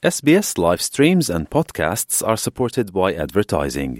SBS live streams and podcasts are supported by advertising.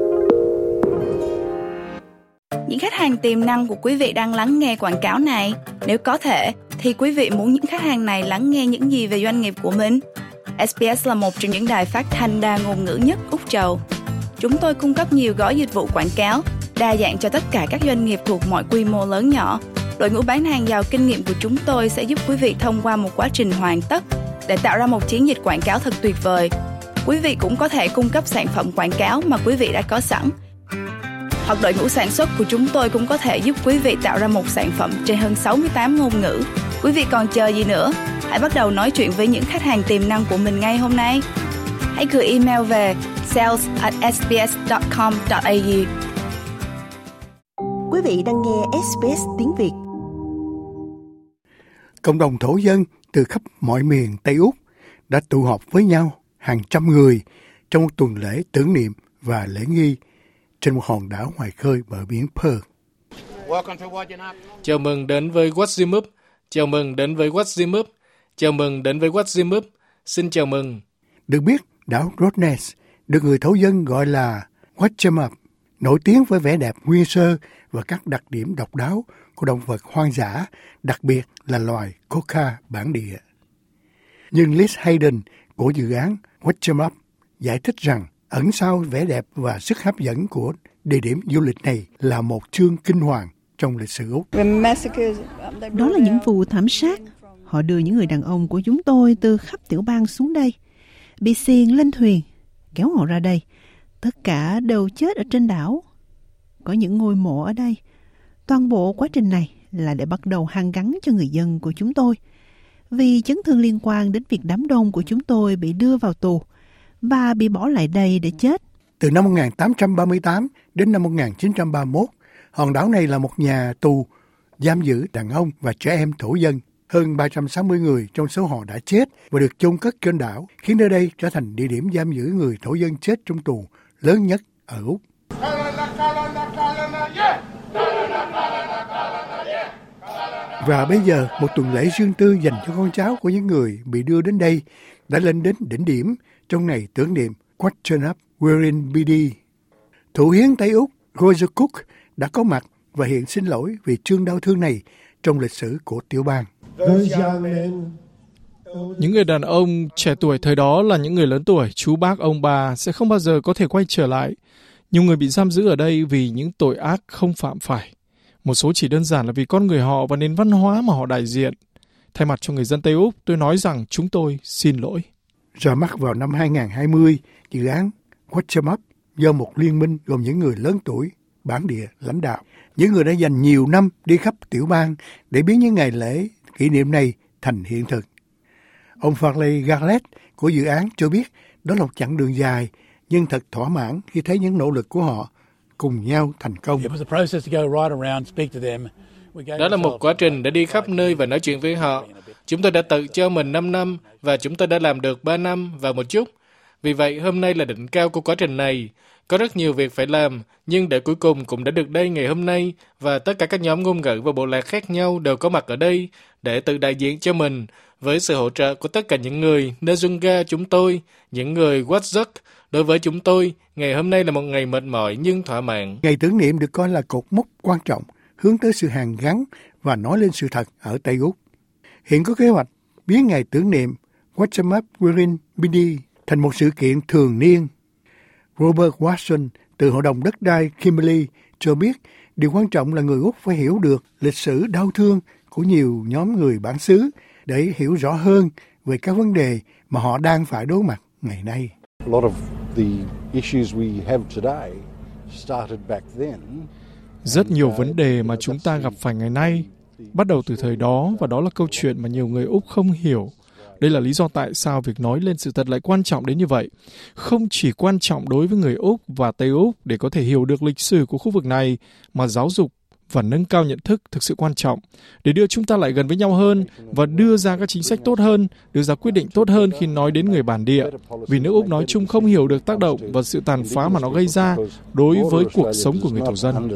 Những khách hàng tiềm năng của quý vị đang lắng nghe quảng cáo này. Nếu có thể, thì quý vị muốn những khách hàng này lắng nghe những gì về doanh nghiệp của mình? SBS là một trong những đài phát thanh đa ngôn ngữ nhất Úc Châu. Chúng tôi cung cấp nhiều gói dịch vụ quảng cáo, đa dạng cho tất cả các doanh nghiệp thuộc mọi quy mô lớn nhỏ. Đội ngũ bán hàng giàu kinh nghiệm của chúng tôi sẽ giúp quý vị thông qua một quá trình hoàn tất để tạo ra một chiến dịch quảng cáo thật tuyệt vời. Quý vị cũng có thể cung cấp sản phẩm quảng cáo mà quý vị đã có sẵn. Hoặc đội ngũ sản xuất của chúng tôi cũng có thể giúp quý vị tạo ra một sản phẩm trên hơn 68 ngôn ngữ. Quý vị còn chờ gì nữa? Hãy bắt đầu nói chuyện với những khách hàng tiềm năng của mình ngay hôm nay. Hãy gửi email về sales@sbs.com.au. Quý vị đang nghe SBS tiếng Việt. Cộng đồng thổ dân từ khắp mọi miền Tây Úc đã tụ họp với nhau hàng trăm người trong một tuần lễ tưởng niệm và lễ nghi trên một hòn đảo ngoài khơi bờ biển Perth. Chào mừng đến với Watsimup. Chào mừng đến với Watsimup. Chào mừng đến với Watsimup. Xin chào mừng. Được biết, đảo Rottnest được người thổ dân gọi là Whatchamup, nổi tiếng với vẻ đẹp nguyên sơ và các đặc điểm độc đáo của động vật hoang dã, đặc biệt là loài quokka bản địa. Nhưng Liz Hayden của dự án Whatchamup giải thích rằng ẩn sau vẻ đẹp và sức hấp dẫn của địa điểm du lịch này là một chương kinh hoàng trong lịch sử Úc. Đó là những vụ thảm sát. Họ đưa những người đàn ông của chúng tôi từ khắp tiểu bang xuống đây, bị xiềng lên thuyền, kéo họ ra đây. Tất cả đều chết ở trên đảo. Có những ngôi mộ ở đây. Toàn bộ quá trình này là để bắt đầu hàn gắn cho người dân của chúng tôi, vì chấn thương liên quan đến việc đám đông của chúng tôi bị đưa vào tù và bị bỏ lại đây để chết. Từ năm 1838 đến năm 1931, hòn đảo này là một nhà tù giam giữ đàn ông và trẻ em thổ dân. Hơn 360 người trong số họ đã chết và được chôn cất trên đảo, khiến nơi đây trở thành địa điểm giam giữ người thổ dân chết trong tù lớn nhất ở Úc. Và bây giờ, một tuần lễ riêng tư dành cho con cháu của những người bị đưa đến đây đã lên đến đỉnh điểm trong ngày tưởng niệm Whatchamup Wirrin Bidi. Thủ hiến Tây Úc Roger Cook đã có mặt và hiện xin lỗi vì chương đau thương này trong lịch sử của tiểu bang. Những người đàn ông trẻ tuổi thời đó là những người lớn tuổi, chú bác ông bà sẽ không bao giờ có thể quay trở lại. Nhiều người bị giam giữ ở đây vì những tội ác không phạm phải. Một số chỉ đơn giản là vì con người họ và nền văn hóa mà họ đại diện. Thay mặt cho người dân Tây Úc, tôi nói rằng chúng tôi xin lỗi. Ra mắt vào năm 2020, dự án Whatchamup do một liên minh gồm những người lớn tuổi, bản địa lãnh đạo. Những người đã dành nhiều năm đi khắp tiểu bang để biến những ngày lễ kỷ niệm này thành hiện thực. Ông Farley Garlett của dự án cho biết đó là một chặng đường dài, nhưng thật thỏa mãn khi thấy những nỗ lực của họ cùng nhau thành công. Đó là một quá trình để đi khắp nơi và nói chuyện với họ. Chúng tôi đã tự cho mình 5 năm và chúng tôi đã làm được 3 năm và một chút. Vì vậy, hôm nay là đỉnh cao của quá trình này. Có rất nhiều việc phải làm, nhưng để cuối cùng cũng đã được đây ngày hôm nay và tất cả các nhóm ngôn ngữ và bộ lạc khác nhau đều có mặt ở đây để tự đại diện cho mình với sự hỗ trợ của tất cả những người Nzunga chúng tôi, những người Whadjuk. Đối với chúng tôi, ngày hôm nay là một ngày mệt mỏi nhưng thỏa mãn. Ngày tưởng niệm được coi là cột mốc quan trọng hướng tới sự hàn gắn và nói lên sự thật ở Tây Úc. Hiện có kế hoạch biến ngày tưởng niệm Whatchamup Wirrin Bidi thành một sự kiện thường niên. Robert Watson từ Hội đồng đất đai Kimberley cho biết điều quan trọng là người Úc phải hiểu được lịch sử đau thương của nhiều nhóm người bản xứ để hiểu rõ hơn về các vấn đề mà họ đang phải đối mặt ngày nay. Rất nhiều vấn đề mà chúng ta gặp phải ngày nay bắt đầu từ thời đó, và đó là câu chuyện mà nhiều người Úc không hiểu. Đây là lý do tại sao việc nói lên sự thật lại quan trọng đến như vậy. Không chỉ quan trọng đối với người Úc và Tây Úc để có thể hiểu được lịch sử của khu vực này, mà giáo dục và nâng cao nhận thức thực sự quan trọng để đưa chúng ta lại gần với nhau hơn và đưa ra các chính sách tốt hơn, đưa ra quyết định tốt hơn khi nói đến người bản địa. Vì nước Úc nói chung không hiểu được tác động và sự tàn phá mà nó gây ra đối với cuộc sống của người thổ dân.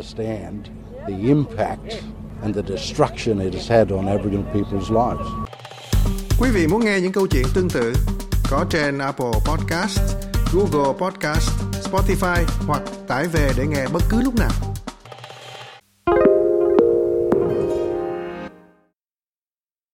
Quý vị muốn nghe những câu chuyện tương tự có trên Apple Podcast, Google Podcast, Spotify hoặc tải về để nghe bất cứ lúc nào.